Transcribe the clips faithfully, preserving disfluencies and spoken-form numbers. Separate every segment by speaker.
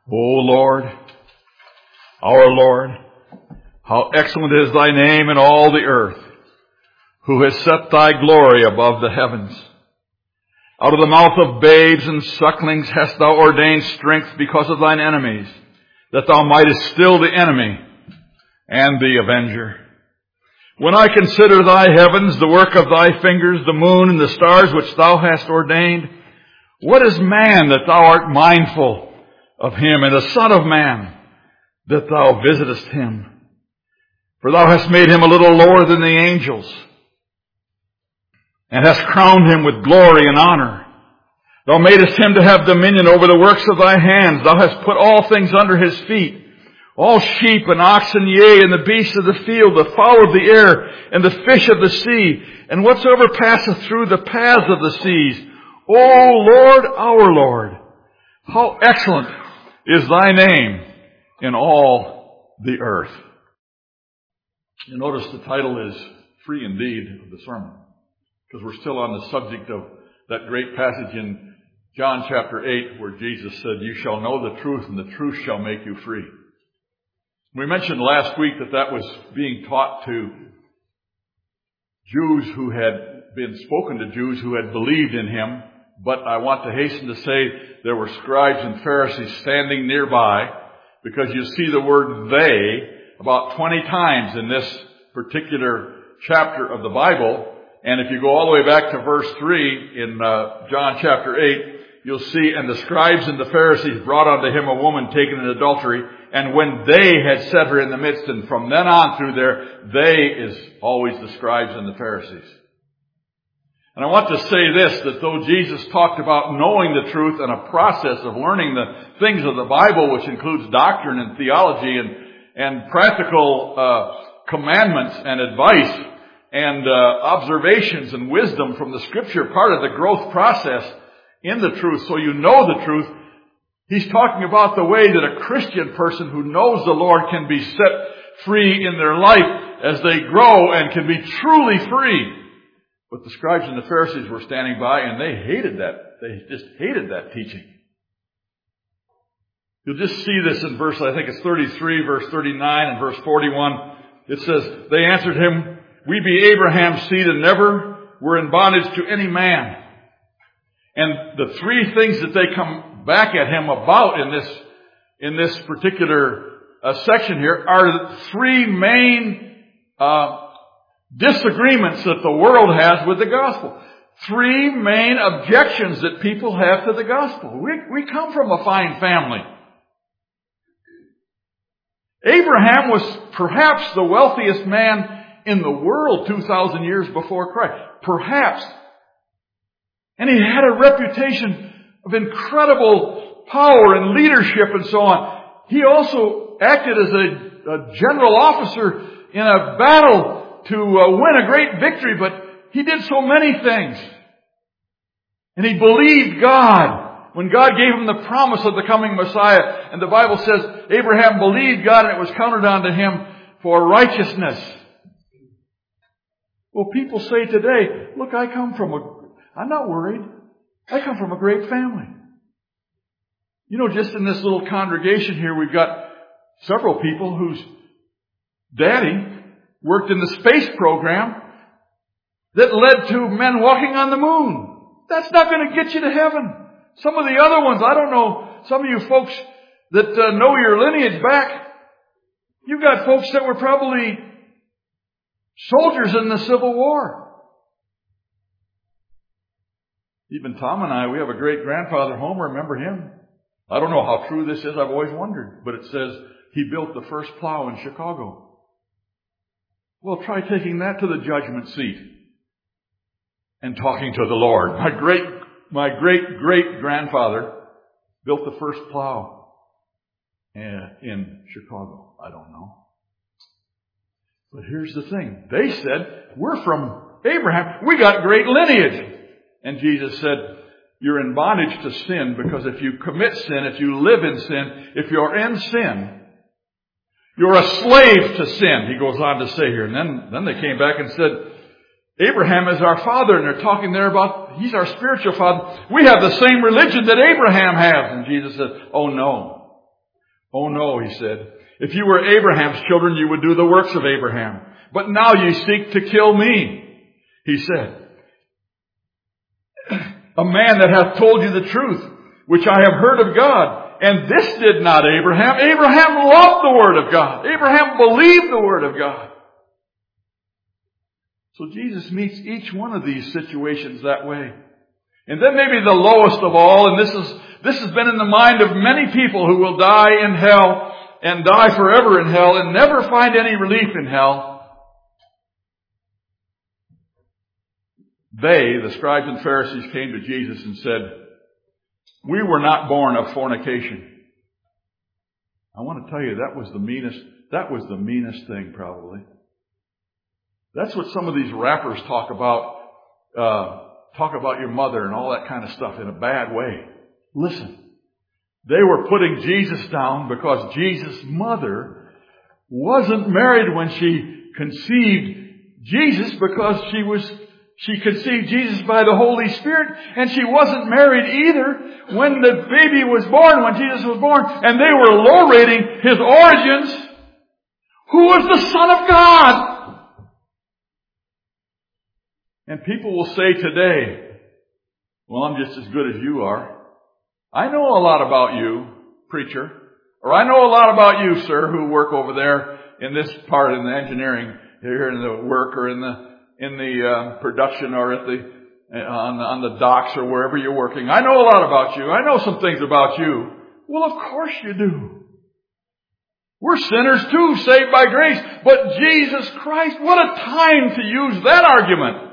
Speaker 1: O Lord, our Lord, how excellent is thy name in all the earth, who has set thy glory above the heavens. Out of the mouth of babes and sucklings hast thou ordained strength because of thine enemies, that thou mightest still the enemy and the avenger. When I consider thy heavens, the work of thy fingers, the moon and the stars which thou hast ordained, what is man that thou art mindful of him, and the son of man that thou visitest him? For thou hast made him a little lower than the angels, and hast crowned him with glory and honor. Thou madest him to have dominion over the works of thy hands. Thou hast put all things under his feet, all sheep and oxen, yea, and the beasts of the field, the fowl of the air, and the fish of the sea, and whatsoever passeth through the paths of the seas. O Lord, our Lord, how excellent is thy name in all the earth. You notice the title is Free Indeed of the sermon, because we're still on the subject of that great passage in John chapter eight where Jesus said, you shall know the truth, and the truth shall make you free. We mentioned last week that that was being taught to Jews who had been spoken to Jews who had believed in him, but I want to hasten to say there were scribes and Pharisees standing nearby, because you see the word they about twenty times in this particular chapter of the Bible. And if you go all the way back to verse three in uh, John chapter eight, you'll see, and the scribes and the Pharisees brought unto him a woman taken in adultery, and when they had set her in the midst, and from then on through there, they is always the scribes and the Pharisees. And I want to say this, that though Jesus talked about knowing the truth and a process of learning the things of the Bible, which includes doctrine and theology and, and practical uh, commandments and advice and uh, observations and wisdom from the Scripture, part of the growth process in the truth, so you know the truth, he's talking about the way that a Christian person who knows the Lord can be set free in their life as they grow and can be truly free. But the scribes and the Pharisees were standing by, and they hated that. They just hated that teaching. You'll just see this in verse, I think it's thirty-three, verse thirty-nine, and verse forty-one. It says, they answered him, we be Abraham's seed, and never were in bondage to any man. And the three things that they come back at him about in this, in this particular uh, section here are the three main uh disagreements that the world has with the gospel. Three main objections that people have to the gospel. We, we come from a fine family. Abraham was perhaps the wealthiest man in the world two thousand years before Christ. Perhaps. And he had a reputation of incredible power and leadership and so on. He also acted as a, a general officer in a battle to uh, win a great victory, but he did so many things. And he believed God when God gave him the promise of the coming Messiah. And the Bible says Abraham believed God, and it was counted unto him for righteousness. Well, people say today, look, I come from a, I'm not worried. I come from a great family. You know, just in this little congregation here, we've got several people whose daddy worked in the space program that led to men walking on the moon. That's not going to get you to heaven. Some of the other ones, I don't know, some of you folks that uh, know your lineage back, you've got folks that were probably soldiers in the Civil War. Even Tom and I, we have a great-grandfather, Homer, remember him? I don't know how true this is, I've always wondered, but it says he built the first plow in Chicago. Well, try taking that to the judgment seat and talking to the Lord. My great, my great, great grandfather built the first plow in Chicago. I don't know. But here's the thing. They said, we're from Abraham. We got great lineage. And Jesus said, you're in bondage to sin, because if you commit sin, if you live in sin, if you're in sin, you're a slave to sin, he goes on to say here. And then, then they came back and said, Abraham is our father. And they're talking there about, he's our spiritual father. We have the same religion that Abraham has. And Jesus said, oh no. Oh no, he said. If you were Abraham's children, you would do the works of Abraham. But now you seek to kill me, he said. A man that hath told you the truth, which I have heard of God. And this did not Abraham. Abraham loved the Word of God. Abraham believed the Word of God. So Jesus meets each one of these situations that way. And then maybe the lowest of all, and this is this has been in the mind of many people who will die in hell and die forever in hell and never find any relief in hell. They, the scribes and Pharisees, came to Jesus and said, we were not born of fornication. I want to tell you, that was the meanest, that was the meanest thing probably. That's what some of these rappers talk about, uh, talk about your mother and all that kind of stuff in a bad way. Listen, they were putting Jesus down because Jesus' mother wasn't married when she conceived Jesus, because she was She conceived Jesus by the Holy Spirit, and she wasn't married either when the baby was born, when Jesus was born, and they were low-rating his origins. Who was the Son of God? And people will say today, well, I'm just as good as you are. I know a lot about you, preacher. Or I know a lot about you, sir, who work over there in this part in the engineering, here in the work or in the in the uh, production or at the uh, on, the, on the docks or wherever you're working. I know a lot about you. I know some things about you. Well, of course you do. We're sinners too, saved by grace. But Jesus Christ, what a time to use that argument.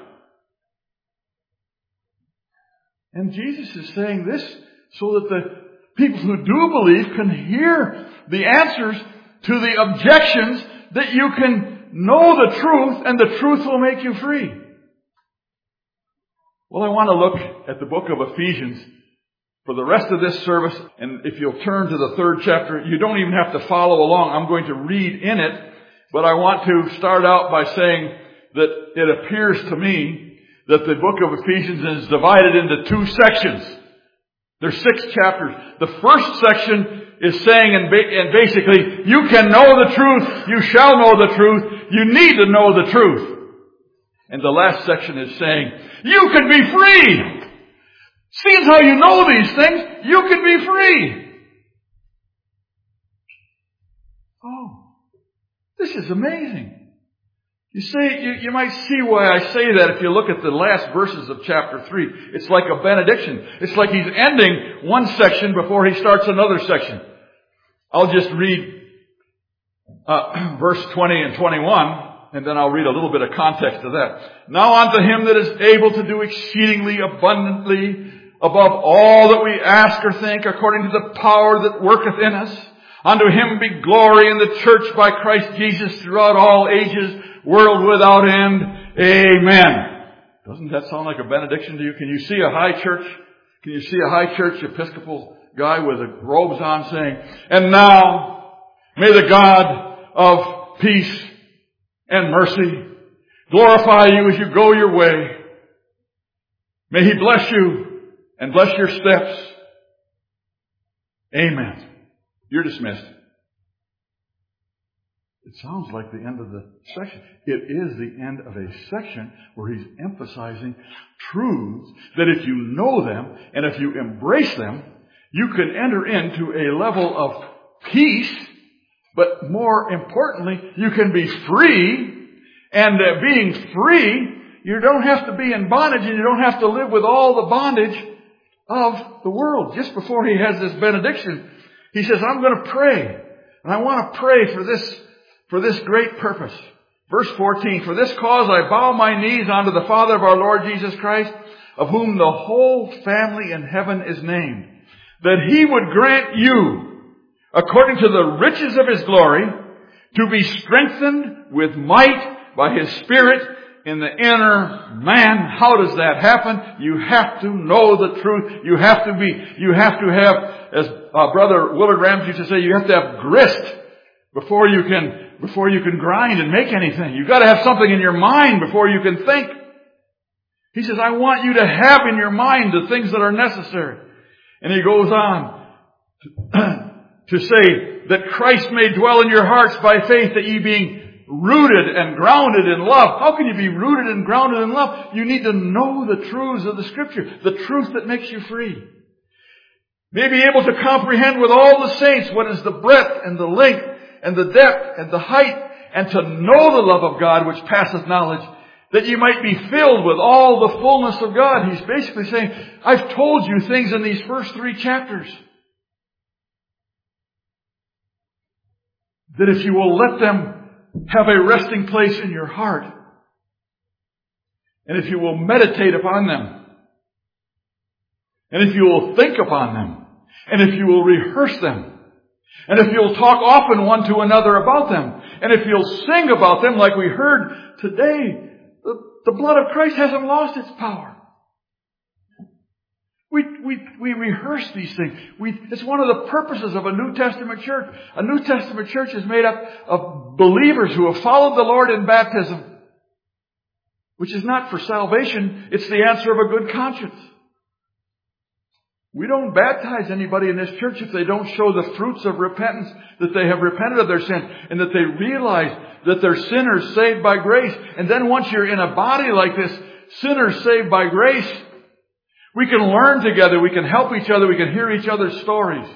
Speaker 1: And Jesus is saying this so that the people who do believe can hear the answers to the objections, that you can know the truth, and the truth will make you free. Well, I want to look at the book of Ephesians for the rest of this service. And if you'll turn to the third chapter, you don't even have to follow along. I'm going to read in it. But I want to start out by saying that it appears to me that the book of Ephesians is divided into two sections. There's six chapters. The first section is saying, and, ba- and basically, you can know the truth, you shall know the truth, you need to know the truth. And the last section is saying, you can be free. Seeing how you know these things, you can be free. Oh, this is amazing. You say, you, you might see why I say that if you look at the last verses of chapter three. It's like a benediction. It's like he's ending one section before he starts another section. I'll just read uh, verse twenty and twenty-one, and then I'll read a little bit of context to that. Now unto him that is able to do exceedingly abundantly above all that we ask or think, according to the power that worketh in us. Unto him be glory in the church by Christ Jesus throughout all ages, world without end. Amen. Doesn't that sound like a benediction to you? Can you see a high church? Can you see a high church Episcopal guy with the robes on saying, and now may the God of peace and mercy glorify you as you go your way. May he bless you and bless your steps. Amen. You're dismissed. It sounds like the end of the section. It is the end of a section where he's emphasizing truths that if you know them and if you embrace them, you can enter into a level of peace, but more importantly, you can be free. And uh, being free, you don't have to be in bondage, and you don't have to live with all the bondage of the world. Just before he has this benediction, he says, I'm going to pray. And I want to pray for this For this great purpose. Verse fourteen, for this cause I bow my knees unto the Father of our Lord Jesus Christ, of whom the whole family in heaven is named, that he would grant you, according to the riches of his glory, to be strengthened with might by his Spirit in the inner man. How does that happen? You have to know the truth. You have to be, you have to have, as uh, Brother Willard Ramsey used to say, you have to have grist before you can Before you can grind and make anything. You've got to have something in your mind before you can think. He says, I want you to have in your mind the things that are necessary. And he goes on to, to say that Christ may dwell in your hearts by faith, that ye being rooted and grounded in love. How can you be rooted and grounded in love? You need to know the truths of the Scripture, the truth that makes you free. May be able to comprehend with all the saints what is the breadth and the length and the depth and the height, and to know the love of God which passeth knowledge, that you might be filled with all the fullness of God. He's basically saying, I've told you things in these first three chapters that if you will let them have a resting place in your heart, and if you will meditate upon them, and if you will think upon them, and if you will rehearse them, and if you'll talk often one to another about them, and if you'll sing about them like we heard today, the, the blood of Christ hasn't lost its power. We, we, we rehearse these things. We, it's one of the purposes of a New Testament church. A New Testament church is made up of believers who have followed the Lord in baptism, which is not for salvation. It's the answer of a good conscience. We don't baptize anybody in this church if they don't show the fruits of repentance, that they have repented of their sin, and that they realize that they're sinners saved by grace. And then once you're in a body like this, sinners saved by grace, we can learn together, we can help each other, we can hear each other's stories.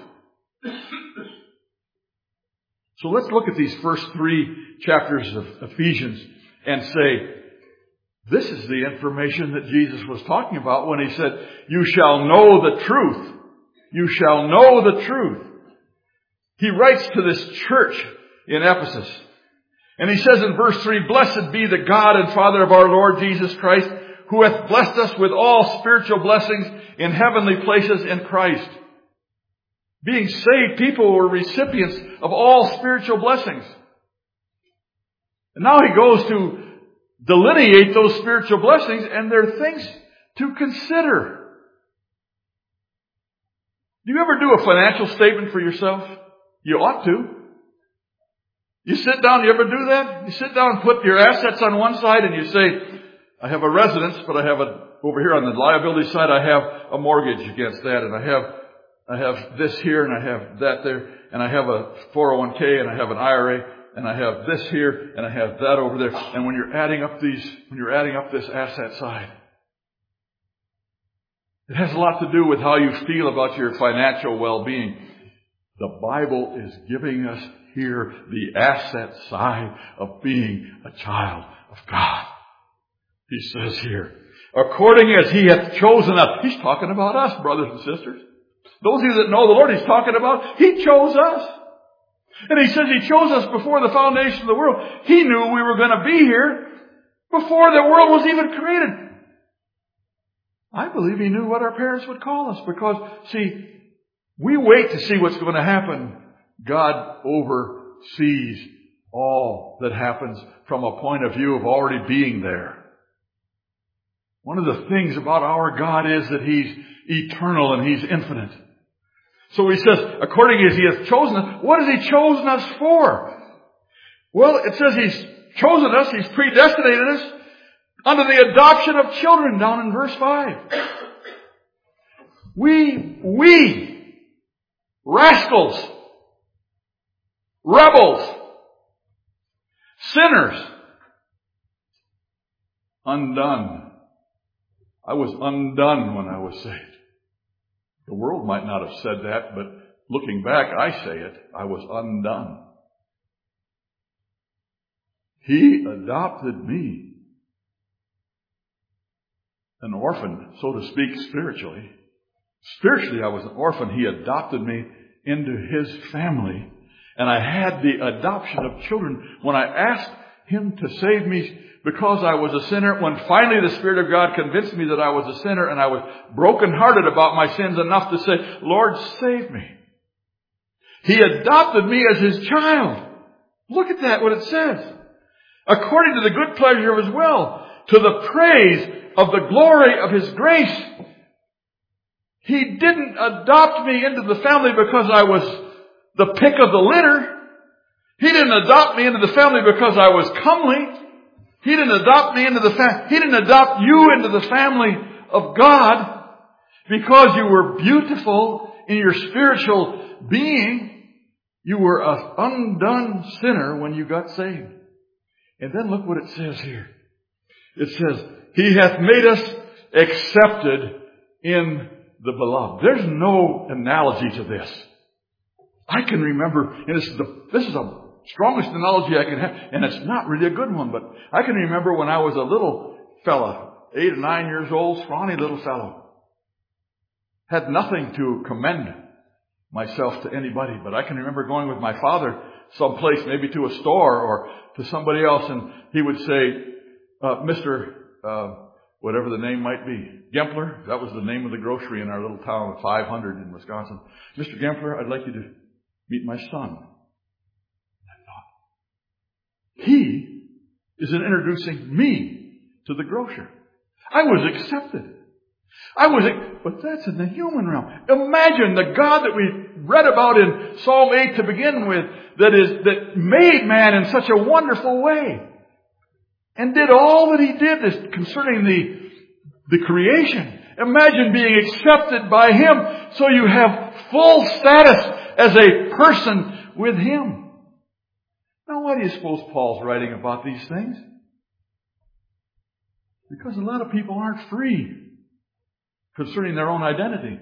Speaker 1: So let's look at these first three chapters of Ephesians and say, this is the information that Jesus was talking about when he said, you shall know the truth. You shall know the truth. He writes to this church in Ephesus. And he says in verse three, blessed be the God and Father of our Lord Jesus Christ, who hath blessed us with all spiritual blessings in heavenly places in Christ. Being saved people were recipients of all spiritual blessings. And now he goes to delineate those spiritual blessings, and there are things to consider. Do you ever do a financial statement for yourself? You ought to. You sit down, you ever do that? You sit down and put your assets on one side and you say, I have a residence, but I have a, over here on the liability side, I have a mortgage against that, and I have, I have this here, and I have that there, and I have a four oh one k, and I have an I R A, and I have this here, and I have that over there. And when you're adding up these, when you're adding up this asset side, it has a lot to do with how you feel about your financial well-being. The Bible is giving us here the asset side of being a child of God. He says here, according as he hath chosen us. He's talking about us, brothers and sisters. Those of you that know the Lord, he's talking about, he chose us. And he says he chose us before the foundation of the world. He knew we were going to be here before the world was even created. I believe he knew what our parents would call us, because, see, we wait to see what's going to happen. God oversees all that happens from a point of view of already being there. One of the things about our God is that he's eternal and he's infinite. So he says, according as he hath chosen us, what has he chosen us for? Well, it says he's chosen us, he's predestinated us unto the adoption of children, down in verse five. We, we, rascals, rebels, sinners, undone. I was undone when I was saved. The world might not have said that, but looking back, I say it. I was undone. He adopted me, an orphan, so to speak, spiritually. Spiritually, I was an orphan. He adopted me into his family. And I had the adoption of children. When I asked him to save me because I was a sinner, when finally the Spirit of God convinced me that I was a sinner and I was brokenhearted about my sins enough to say, Lord, save me. He adopted me as his child. Look at that, what it says. According to the good pleasure of his will, to the praise of the glory of his grace. He didn't adopt me into the family because I was the pick of the litter. He didn't adopt me into the family because I was comely. He didn't adopt me into the family. He didn't adopt you into the family of God because you were beautiful in your spiritual being. You were an undone sinner when you got saved. And then look what it says here. It says, He hath made us accepted in the beloved. There's no analogy to this. I can remember, and this is the, this is the strongest analogy I can have, and it's not really a good one, but I can remember when I was a little fella, eight or nine years old, scrawny little fellow. Had nothing to commend myself to anybody, but I can remember going with my father someplace, maybe to a store or to somebody else, and he would say, uh, Mister Uh, whatever the name might be, Gempler, that was the name of the grocery in our little town of five hundred in Wisconsin. Mister Gempler, I'd like you to meet my son. I thought, he is introducing me to the grocer. I was accepted. I was, but that's in the human realm. Imagine the God that we read about in Psalm eight to begin with, that is, that made man in such a wonderful way, and did all that He did concerning the, the creation. Imagine being accepted by Him so you have full status as a person with Him. Now, why do you suppose Paul's writing about these things? Because a lot of people aren't free concerning their own identity.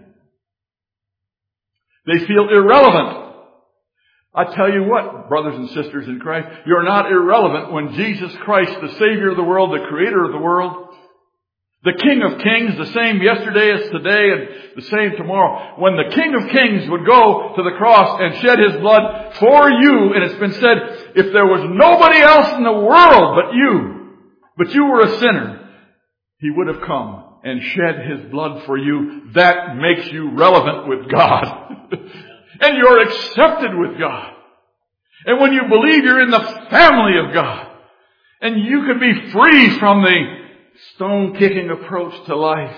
Speaker 1: They feel irrelevant. I tell you what, brothers and sisters in Christ, you're not irrelevant when Jesus Christ, the Savior of the world, the Creator of the world, the King of Kings, the same yesterday as today and the same tomorrow, when the King of Kings would go to the cross and shed His blood for you, and it's been said, if there was nobody else in the world but you, but you were a sinner, He would have come and shed His blood for you. That makes you relevant with God. And you're accepted with God. And when you believe, you're in the family of God. And you can be free from the stone-kicking approach to life.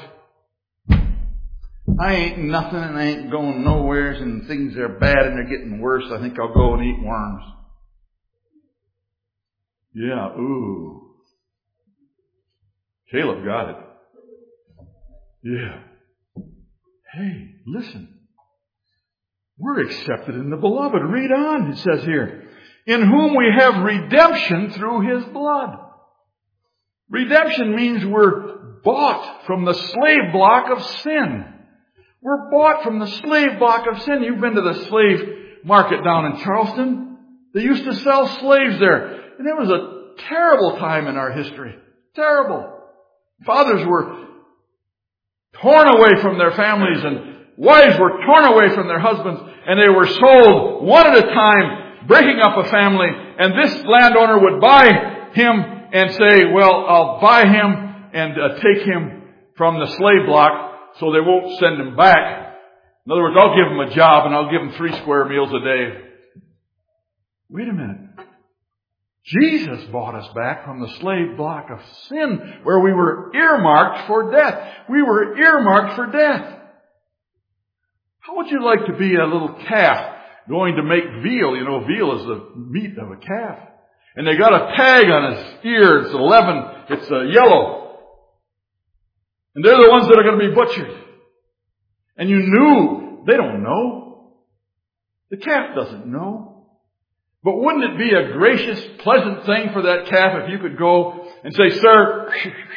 Speaker 1: I ain't nothing and I ain't going nowheres and things are bad and they're getting worse. I think I'll go and eat worms. Yeah, ooh. Caleb got it. Yeah. Hey, listen. We're accepted in the beloved. Read on, it says here. In whom we have redemption through His blood. Redemption means we're bought from the slave block of sin. We're bought from the slave block of sin. You've been to the slave market down in Charleston. They used to sell slaves there. And it was a terrible time in our history. Terrible. Fathers were torn away from their families and wives were torn away from their husbands, and they were sold one at a time, breaking up a family. And this landowner would buy him and say, well, I'll buy him and uh, take him from the slave block so they won't send him back. In other words, I'll give him a job and I'll give him three square meals a day. Wait a minute. Jesus bought us back from the slave block of sin where we were earmarked for death. We were earmarked for death. How would you like to be a little calf going to make veal? You know, veal is the meat of a calf. And they got a tag on his ear. It's eleven. It's uh, yellow. And they're the ones that are going to be butchered. And you knew. They don't know. The calf doesn't know. But wouldn't it be a gracious, pleasant thing for that calf if you could go and say, sir,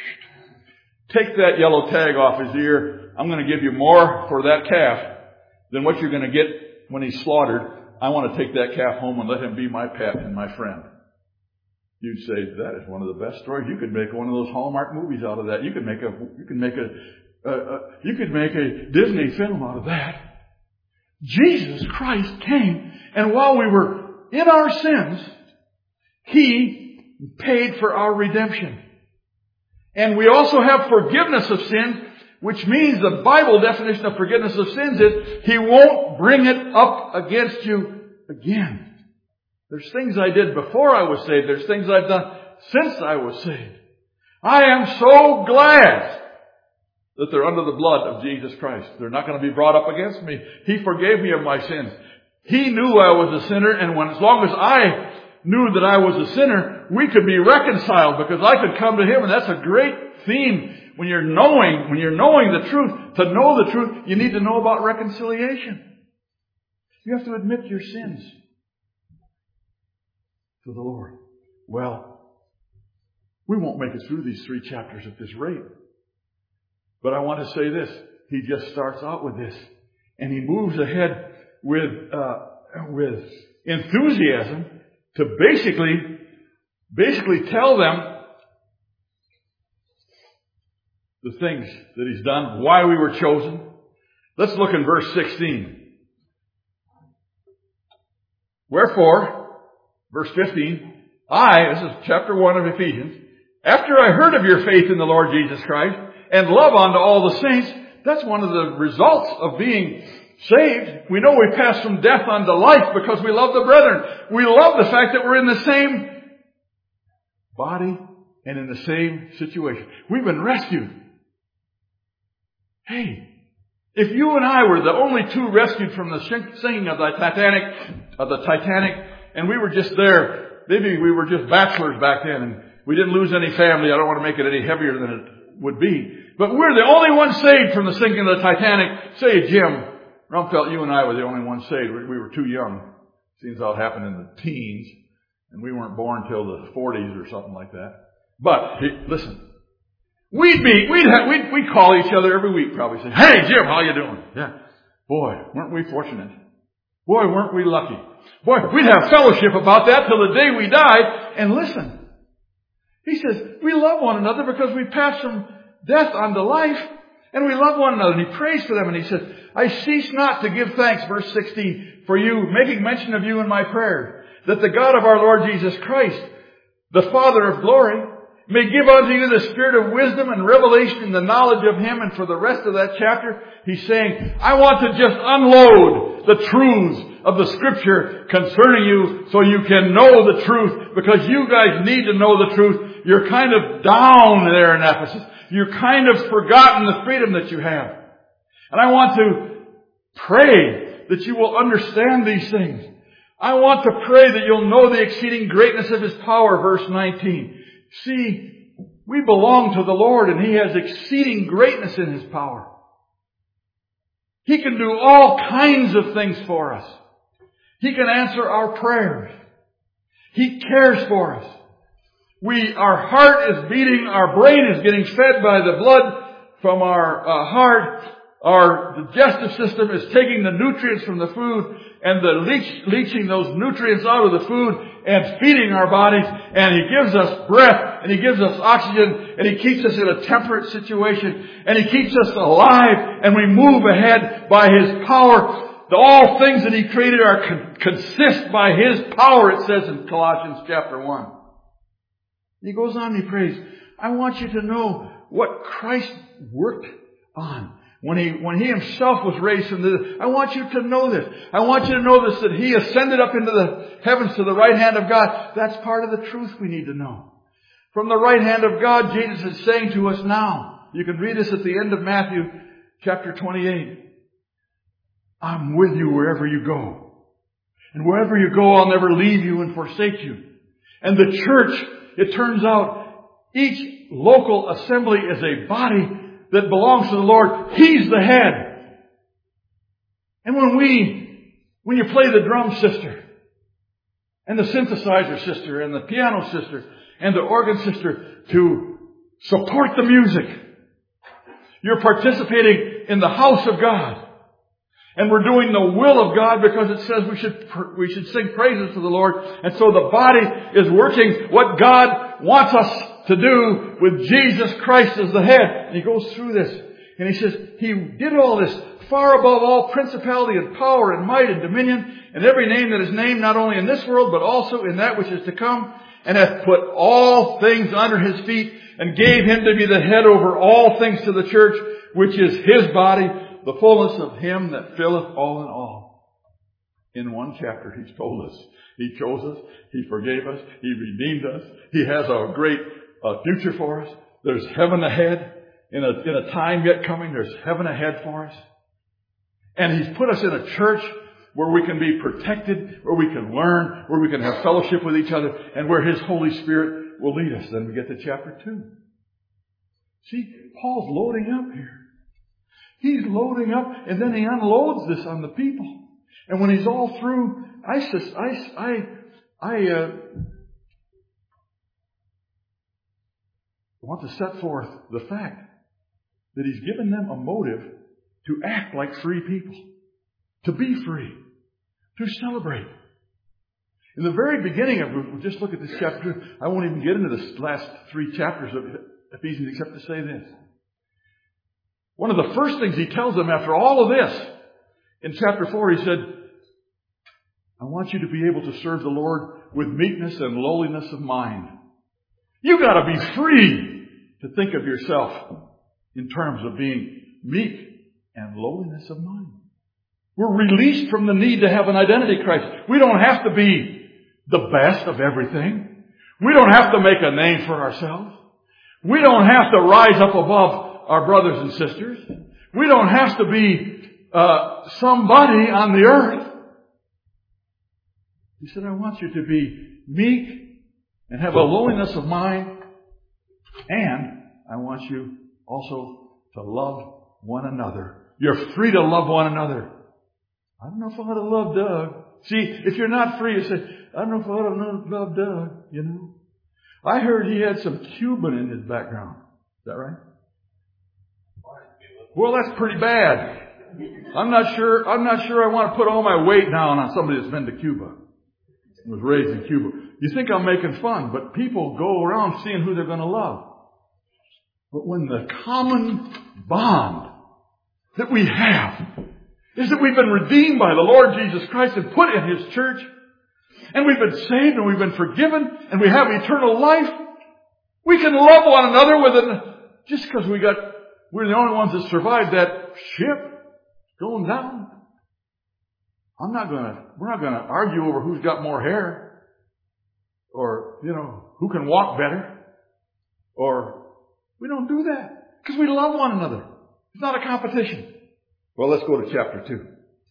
Speaker 1: take that yellow tag off his ear. I'm going to give you more for that calf than what you're going to get when he's slaughtered. I want to take that calf home and let him be my pet and my friend. You'd say, that is one of the best stories. You could make one of those Hallmark movies out of that. You could make a, you could make a, a, a you could make a Disney film out of that. Jesus Christ came, and while we were in our sins, He paid for our redemption. And we also have forgiveness of sins, which means the Bible definition of forgiveness of sins is He won't bring it up against you again. There's things I did before I was saved. There's things I've done since I was saved. I am so glad that they're under the blood of Jesus Christ. They're not going to be brought up against me. He forgave me of my sins. He knew I was a sinner, and when, as long as I knew that I was a sinner, we could be reconciled because I could come to Him, and that's a great theme. When you're knowing, when you're knowing the truth, to know the truth, you need to know about reconciliation. You have to admit your sins. to the Lord. Well, we won't make it through these three chapters at this rate. But I want to say this. He just starts out with this. And he moves ahead with, uh, with enthusiasm to basically, basically tell them the things that he's done, why we were chosen. Let's look in verse sixteen. Wherefore, verse fifteen, I, this is chapter one of Ephesians, after I heard of your faith in the Lord Jesus Christ and love unto all the saints, that's one of the results of being saved. We know we pass from death unto life because we love the brethren. We love the fact that we're in the same body and in the same situation. We've been rescued. Hey, if you and I were the only two rescued from the sinking of the Titanic, of the Titanic, and we were just there, maybe we were just bachelors back then, and we didn't lose any family. I don't want to make it any heavier than it would be. But we're the only ones saved from the sinking of the Titanic. Say, Jim Rumpfelt, you and I were the only ones saved. We were too young. Seems how it happened in the teens, and we weren't born till the forties or something like that. But listen. We'd be, we'd have, we'd, we'd call each other every week probably, say, hey Jim, how you doing? Yeah. Boy, weren't we fortunate. Boy, weren't we lucky. Boy, we'd have fellowship about that till the day we died. And listen, he says, we love one another because we pass from death unto life, and we love one another. And he prays for them, and he says, I cease not to give thanks, verse sixteen, for you, making mention of you in my prayers, that the God of our Lord Jesus Christ, the Father of glory, may give unto you the spirit of wisdom and revelation in the knowledge of Him. And for the rest of that chapter, he's saying, I want to just unload the truths of the Scripture concerning you so you can know the truth, because you guys need to know the truth. You're kind of down there in Ephesus. You're kind of forgotten the freedom that you have. And I want to pray that you will understand these things. I want to pray that you'll know the exceeding greatness of His power, verse nineteen. See, we belong to the Lord, and He has exceeding greatness in His power. He can do all kinds of things for us. He can answer our prayers. He cares for us. We, our heart is beating, our brain is getting fed by the blood from our uh, heart. Our digestive system is taking the nutrients from the food and the leach, leaching those nutrients out of the food and feeding our bodies. And He gives us breath, and He gives us oxygen, and He keeps us in a temperate situation, and He keeps us alive, and we move ahead by His power. All things that He created are con- consist by His power, it says in Colossians chapter one. He goes on and he prays, I want you to know what Christ worked on. When he, when he himself was raised from the dead, I want you to know this. I want you to know this, that He ascended up into the heavens to the right hand of God. That's part of the truth we need to know. From the right hand of God, Jesus is saying to us now. You can read this at the end of Matthew chapter twenty-eight. I'm with you wherever you go. And wherever you go, I'll never leave you and forsake you. And the church, it turns out, each local assembly is a body that belongs to the Lord. He's the head. And when we, when you play the drum, sister, and the synthesizer, sister, and the piano, sister, and the organ, sister, to support the music, you're participating in the house of God. And we're doing the will of God, because it says we should, we should sing praises to the Lord. And so the body is working what God wants us to do with Jesus Christ as the head. And he goes through this. And he says, He did all this far above all principality and power and might and dominion and every name that is named, not only in this world, but also in that which is to come, and hath put all things under His feet, and gave Him to be the head over all things to the church, which is His body, the fullness of Him that filleth all in all. In one chapter, He's told us. He chose us. He forgave us. He redeemed us. He has a great uh, future for us. There's heaven ahead. In a, in a time yet coming, there's heaven ahead for us. And He's put us in a church where we can be protected, where we can learn, where we can have fellowship with each other, and where His Holy Spirit will lead us. Then we get to chapter two. See, Paul's loading up here. He's loading up, and then he unloads this on the people. And when he's all through, I, I, I, I uh, I want to set forth the fact that He's given them a motive to act like free people, to be free, to celebrate. In the very beginning of, we'll just look at this chapter. I won't even get into the last three chapters of Ephesians except to say this. One of the first things he tells them after all of this, in chapter four, he said, I want you to be able to serve the Lord with meekness and lowliness of mind. You've got to be free to think of yourself in terms of being meek and lowliness of mind. We're released from the need to have an identity crisis. We don't have to be the best of everything. We don't have to make a name for ourselves. We don't have to rise up above our brothers and sisters. We don't have to be uh, somebody on the earth. He said, I want you to be meek and have a lowliness of mind, and I want you also to love one another. You're free to love one another. I don't know if I ought to love Doug. See, if you're not free, you say, I don't know if I ought to love Doug, you know. I heard he had some Cuban in his background. Is that right? Well, that's pretty bad. I'm not sure, I'm not sure I want to put all my weight down on somebody that's been to Cuba. Was raised in Cuba. You think I'm making fun, but people go around seeing who they're going to love. But when the common bond that we have is that we've been redeemed by the Lord Jesus Christ and put in His church, and we've been saved and we've been forgiven and we have eternal life, we can love one another with an, just because we got, we're the only ones that survived that ship going down. I'm not gonna, we're not gonna argue over who's got more hair, or, you know, who can walk better, or, we don't do that, because we love one another. It's not a competition. Well, let's go to chapter two.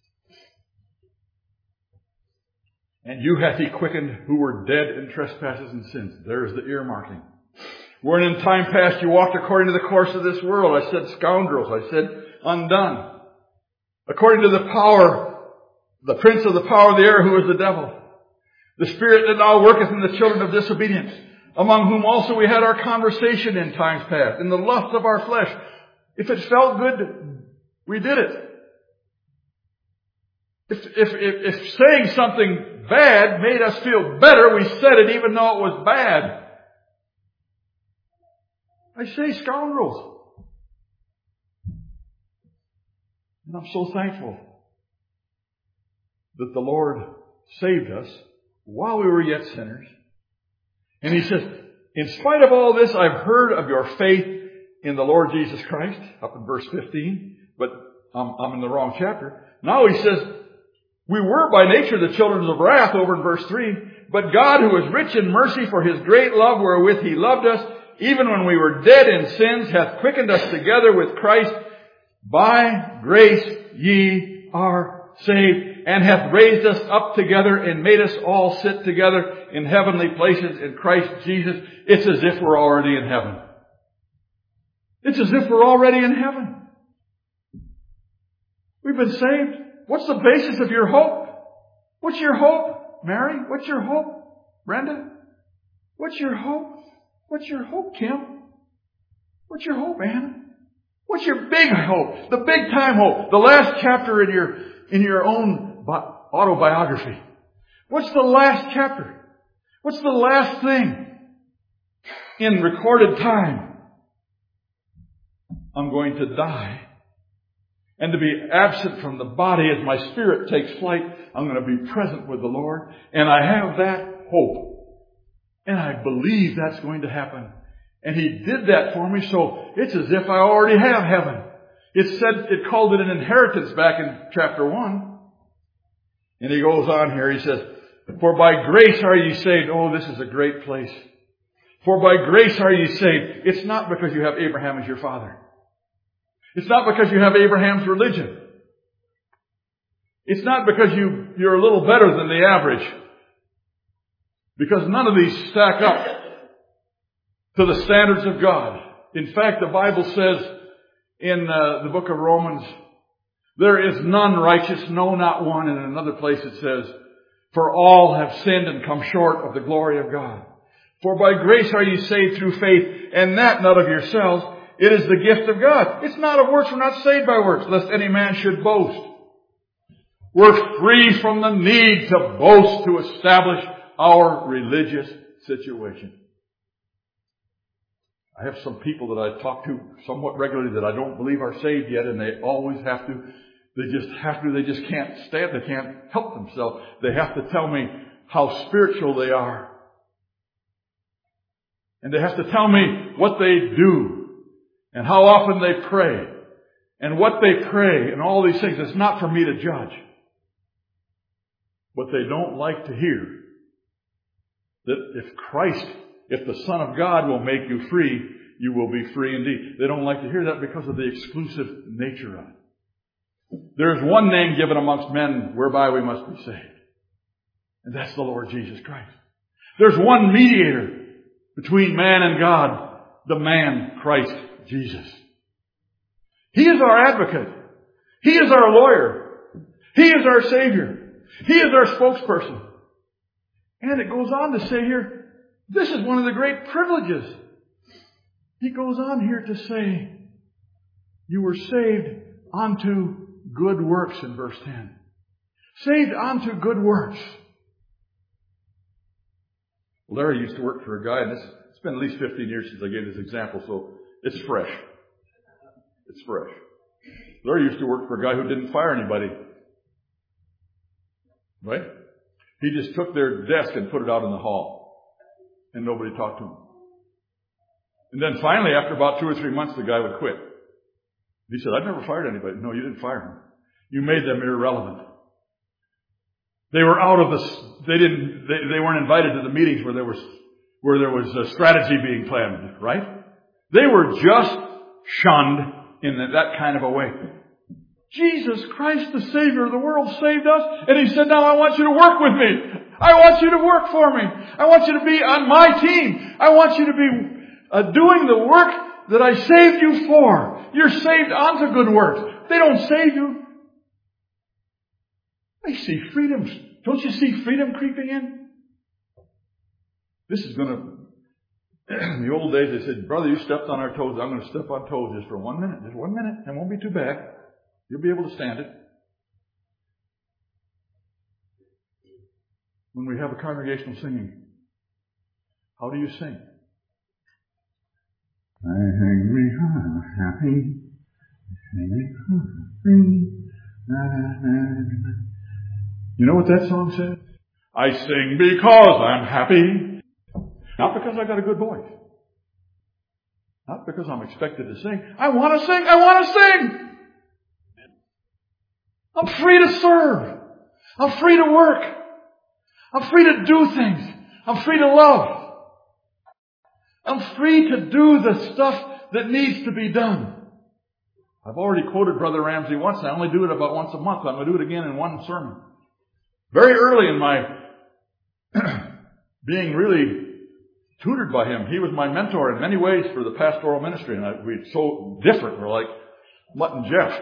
Speaker 1: And you hath He quickened who were dead in trespasses and sins. There's the earmarking. Wherein in time past you walked according to the course of this world. I said scoundrels. I said undone. According to the power the prince of the power of the air, who is the devil, the spirit that now worketh in the children of disobedience, among whom also we had our conversation in times past, in the lust of our flesh. If it felt good, we did it. If, if, if, if saying something bad made us feel better, we said it even though it was bad. I say scoundrels. And I'm so thankful that the Lord saved us while we were yet sinners. And He says, in spite of all this, I've heard of your faith in the Lord Jesus Christ, up in verse fifteen, but I'm, I'm in the wrong chapter. Now He says, we were by nature the children of wrath, over in verse three, but God, who is rich in mercy for His great love wherewith He loved us, even when we were dead in sins, hath quickened us together with Christ. By grace ye are saved, and hath raised us up together and made us all sit together in heavenly places in Christ Jesus. It's as if we're already in heaven. It's as if we're already in heaven. We've been saved. What's the basis of your hope? What's your hope, Mary? What's your hope, Brenda? What's your hope? What's your hope, Kim? What's your hope, Anna? What's your big hope? The big time hope. The last chapter in your, in your own autobiography. What's the last chapter? What's the last thing in recorded time? I'm going to die. And to be absent from the body as my spirit takes flight, I'm going to be present with the Lord. And I have that hope. And I believe that's going to happen. And He did that for me, so it's as if I already have heaven. It said, it called it an inheritance back in chapter one. And he goes on here, he says, for by grace are ye saved. Oh, this is a great place. For by grace are ye saved. It's not because you have Abraham as your father. It's not because you have Abraham's religion. It's not because you, you're a little better than the average. Because none of these stack up to the standards of God. In fact, the Bible says in uh, the book of Romans, there is none righteous, no, not one. And in another place it says, for all have sinned and come short of the glory of God. For by grace are ye saved through faith, and that not of yourselves. It is the gift of God. It's not of works. We're not saved by works, lest any man should boast. We're free from the need to boast to establish our religious situation. I have some people that I talk to somewhat regularly that I don't believe are saved yet, and they always have to, they just have to, they just can't stand, they can't help themselves. They have to tell me how spiritual they are. And they have to tell me what they do, and how often they pray, and what they pray, and all these things. It's not for me to judge. But they don't like to hear that if Christ, if the Son of God will make you free, you will be free indeed. They don't like to hear that because of the exclusive nature of it. There is one name given amongst men whereby we must be saved. And that's the Lord Jesus Christ. There's one mediator between man and God, the man Christ Jesus. He is our advocate. He is our lawyer. He is our Savior. He is our spokesperson. And it goes on to say here, this is one of the great privileges. He goes on here to say, you were saved unto good works in verse ten. Saved unto good works. Larry used to work for a guy, and this, it's been at least fifteen years since I gave this example, so it's fresh. It's fresh. Larry used to work for a guy who didn't fire anybody. Right? He just took their desk and put it out in the hall. And nobody talked to him. And then finally, after about two or three months, the guy would quit. He said, I've never fired anybody. No, you didn't fire him. You made them irrelevant. They were out of the, they didn't, they, they weren't invited to the meetings where there was, where there was a strategy being planned, right? They were just shunned in that kind of a way. Jesus Christ, the Savior of the world, saved us. And He said, now I want you to work with me. I want you to work for me. I want you to be on my team. I want you to be uh, doing the work that I saved you for. You're saved unto good works. They don't save you. They see freedom. Don't you see freedom creeping in? This is going to, in the old days they said, brother, you stepped on our toes. I'm going to step on toes just for one minute. Just one minute. It won't be too bad. You'll be able to stand it. When we have a congregational singing, how do you sing? I hang me happy, you know what that song says? I sing because I'm happy. Not because I got a good voice. Not because I'm expected to sing. I want to sing. I want to sing. I'm free to serve. I'm free to work. I'm free to do things. I'm free to love. I'm free to do the stuff that needs to be done. I've already quoted Brother Ramsey once. I only do it about once a month. I'm going to do it again in one sermon. Very early in my being really tutored by him, he was my mentor in many ways for the pastoral ministry. And I, we're so different. We're like Mutt and Jeff.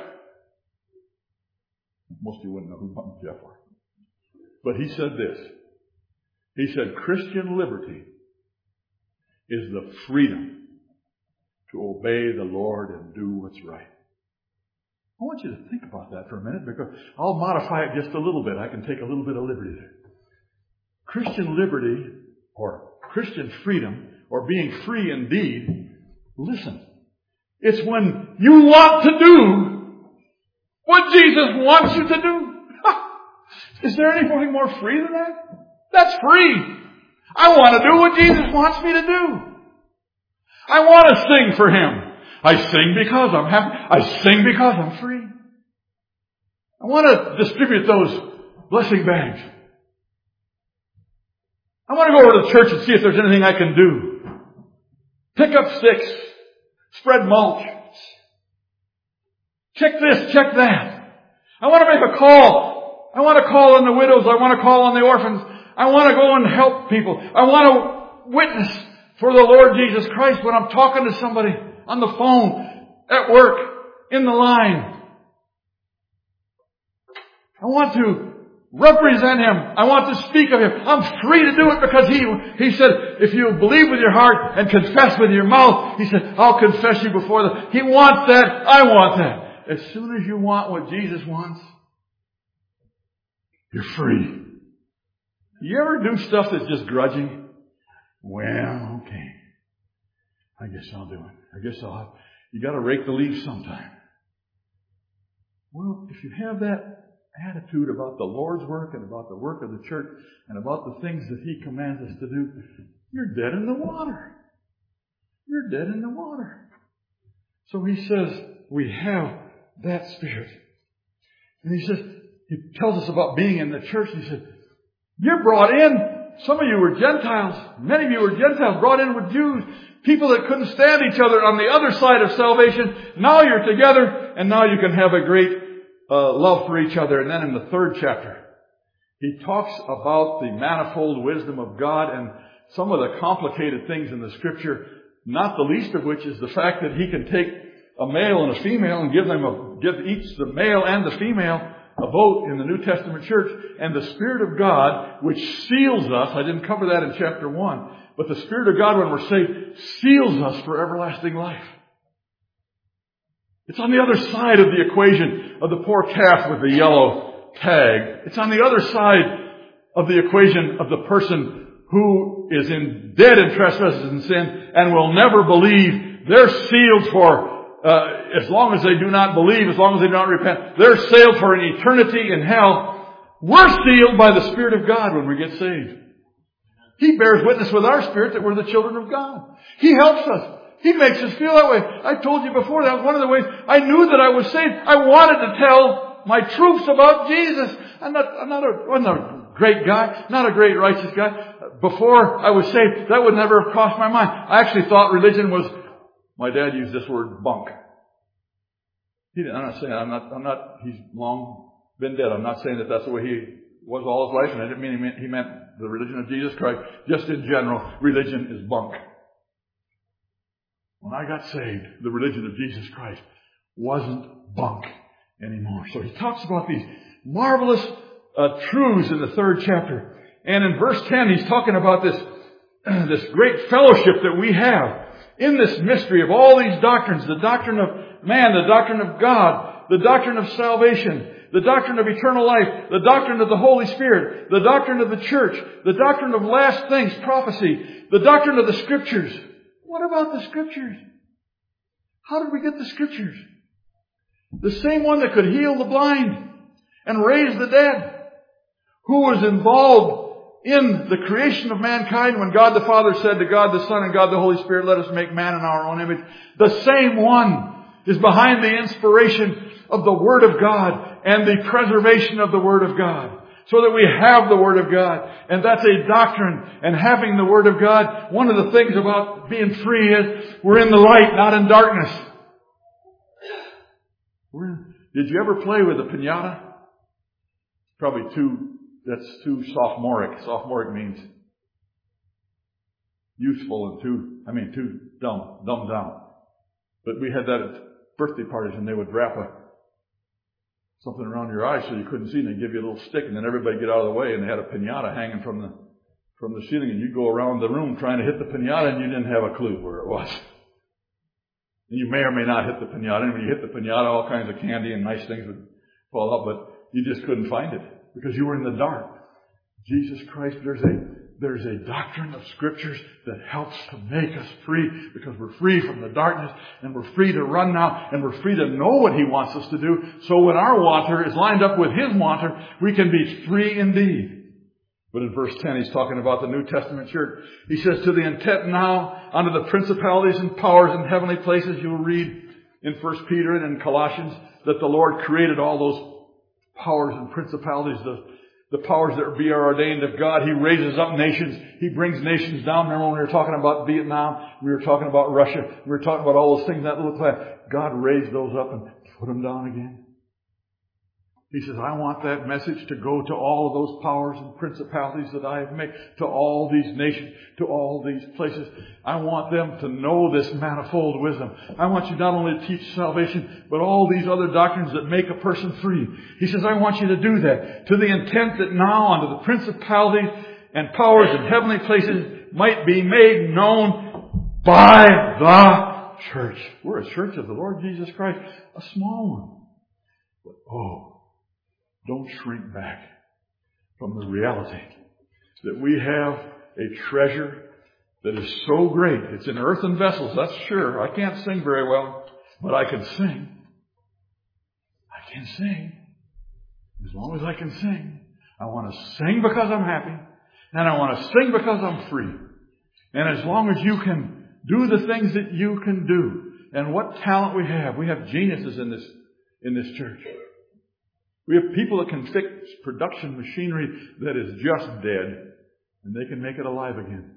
Speaker 1: Most of you wouldn't know who Mutt and Jeff are. But he said this. He said, Christian liberty is the freedom to obey the Lord and do what's right. I want you to think about that for a minute, because I'll modify it just a little bit. I can take a little bit of liberty there. Christian liberty, or Christian freedom, or being free indeed, listen, it's when you want to do what Jesus wants you to do. Is there anything more free than that? That's free. I want to do what Jesus wants me to do. I want to sing for Him. I sing because I'm happy. I sing because I'm free. I want to distribute those blessing bags. I want to go over to the church and see if there's anything I can do. Pick up sticks. Spread mulch. Check this, check that. I want to make a call. I want to call on the widows. I want to call on the orphans. I want to go and help people. I want to witness for the Lord Jesus Christ when I'm talking to somebody on the phone, at work, in the line. I want to represent Him. I want to speak of Him. I'm free to do it because He, He said, if you believe with your heart and confess with your mouth, He said, I'll confess you before the... He wants that. I want that. As soon as you want what Jesus wants, you're free. You ever do stuff that's just grudging? Well, okay. I guess I'll do it. I guess I'll have... You got to rake the leaves sometime. Well, if you have that attitude about the Lord's work and about the work of the church and about the things that He commands us to do, you're dead in the water. You're dead in the water. So He says we have that Spirit. And He says, He tells us about being in the church. He said, you're brought in. Some of you were Gentiles. Many of you were Gentiles, brought in with Jews. People that couldn't stand each other on the other side of salvation. Now you're together, and now you can have a great uh, love for each other. And then in the third chapter, he talks about the manifold wisdom of God and some of the complicated things in the Scripture, not the least of which is the fact that He can take a male and a female and give them a, give each the male and the female a vote in the New Testament church, and the Spirit of God, which seals us, I didn't cover that in chapter one, but the Spirit of God, when we're saved, seals us for everlasting life. It's on the other side of the equation of the poor calf with the yellow tag. It's on the other side of the equation of the person who is in dead in trespasses and sin and will never believe. They're sealed for Uh, as long as they do not believe, as long as they do not repent, they're sealed for an eternity in hell. We're sealed by the Spirit of God when we get saved. He bears witness with our spirit that we're the children of God. He helps us. He makes us feel that way. I told you before, that was one of the ways I knew that I was saved. I wanted to tell my troops about Jesus. I'm not, I'm not a, I'm not a great guy, not a great righteous guy. Before I was saved, that would never have crossed my mind. I actually thought religion was... My dad used this word, bunk. He didn't, I'm not saying, I'm not, I'm not, he's long been dead. I'm not saying that that's the way he was all his life, and I didn't mean he meant, he meant the religion of Jesus Christ. Just in general, religion is bunk. When I got saved, the religion of Jesus Christ wasn't bunk anymore. So he talks about these marvelous uh, truths in the third chapter. And in verse ten, he's talking about this, this great fellowship that we have in this mystery of all these doctrines, the doctrine of man, the doctrine of God, the doctrine of salvation, the doctrine of eternal life, the doctrine of the Holy Spirit, the doctrine of the church, the doctrine of last things, prophecy, the doctrine of the Scriptures. What about the Scriptures? How did we get the Scriptures? The same one that could heal the blind and raise the dead, who was involved in the creation of mankind when God the Father said to God the Son and God the Holy Spirit, let us make man in our own image. The same one is behind the inspiration of the Word of God and the preservation of the Word of God, so that we have the Word of God. And that's a doctrine. And having the Word of God, one of the things about being free is we're in the light, not in darkness. We're in, did you ever play with a piñata? Probably too That's too sophomoric. Sophomoric means youthful and too, I mean, too dumb, dumbed down. But we had that at birthday parties, and they would wrap a, something around your eyes so you couldn't see, and they'd give you a little stick, and then everybody get out of the way, and they had a piñata hanging from the, from the ceiling, and you'd go around the room trying to hit the piñata, and you didn't have a clue where it was. And you may or may not hit the piñata, and when you hit the piñata, all kinds of candy and nice things would fall out, but you just couldn't find it, because you were in the dark. Jesus Christ, there's a, there's a doctrine of Scriptures that helps to make us free, because we're free from the darkness, and we're free to run now, and we're free to know what He wants us to do. So when our wanter is lined up with His wanter, we can be free indeed. But in verse ten, he's talking about the New Testament church. He says, to the intent now unto the principalities and powers in heavenly places, you'll read in First Peter and in Colossians that the Lord created all those powers and principalities, the, the powers that be are ordained of God. He raises up nations. He brings nations down. Remember when we were talking about Vietnam, we were talking about Russia, we were talking about all those things in that little class. God raised those up and put them down again. He says, I want that message to go to all of those powers and principalities that I have made, to all these nations, to all these places. I want them to know this manifold wisdom. I want you not only to teach salvation, but all these other doctrines that make a person free. He says, I want you to do that to the intent that now unto the principalities and powers in heavenly places might be made known by the church. We're a church of the Lord Jesus Christ, a small one. But oh, don't shrink back from the reality that we have a treasure that is so great. It's in earthen vessels, that's sure. I can't sing very well, but I can sing. I can sing. As long as I can sing. I want to sing because I'm happy. And I want to sing because I'm free. And as long as you can do the things that you can do, and what talent we have. We have geniuses in this, in this church. We have people that can fix production machinery that is just dead, and they can make it alive again.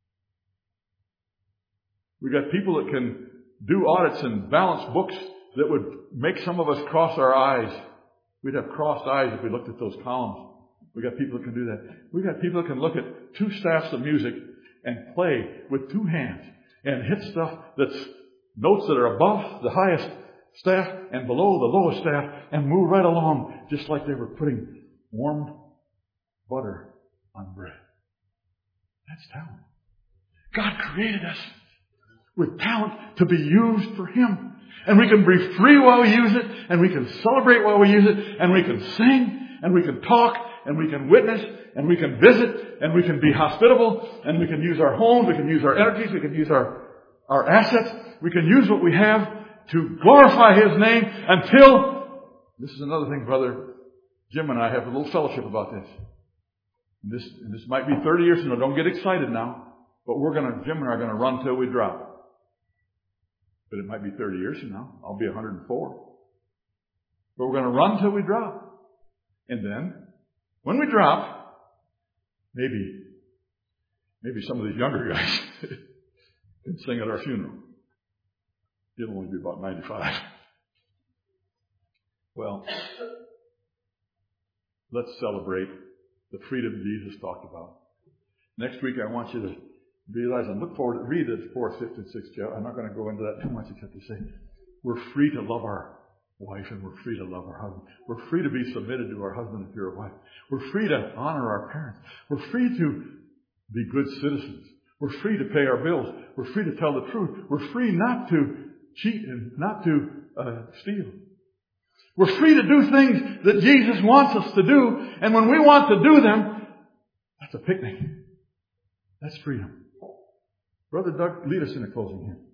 Speaker 1: We've got people that can do audits and balance books that would make some of us cross our eyes. We'd have crossed eyes if we looked at those columns. We've got people that can do that. We've got people that can look at two staffs of music and play with two hands and hit stuff that's notes that are above the highest staff and below the lowest staff and move right along just like they were putting warm butter on bread. That's talent. God created us with talent to be used for Him. And we can be free while we use it, and we can celebrate while we use it, and we can sing, and we can talk, and we can witness, and we can visit, and we can be hospitable, and we can use our homes, we can use our energies, we can use our, our assets, we can use what we have to glorify His name until, this is another thing, Brother Jim and I have a little fellowship about this. And this, and this might be thirty years from now. Don't get excited now. But we're going to, Jim and I are going to run till we drop. But it might be thirty years from now. I'll be one hundred four. But we're going to run till we drop. And then, when we drop, maybe, maybe some of these younger guys can sing at our funeral. He'll only be about ninety-five. Well, let's celebrate the freedom Jesus talked about. Next week, I want you to realize and look forward to read the fourth, fifth, and sixth chapter. I'm not going to go into that too much except to say we're free to love our wife and we're free to love our husband. We're free to be submitted to our husband if you're a wife. We're free to honor our parents. We're free to be good citizens. We're free to pay our bills. We're free to tell the truth. We're free not to cheat and not to uh, steal. We're free to do things that Jesus wants us to do, and when we want to do them, that's a picnic. That's freedom. Brother Doug, lead us in a closing hymn.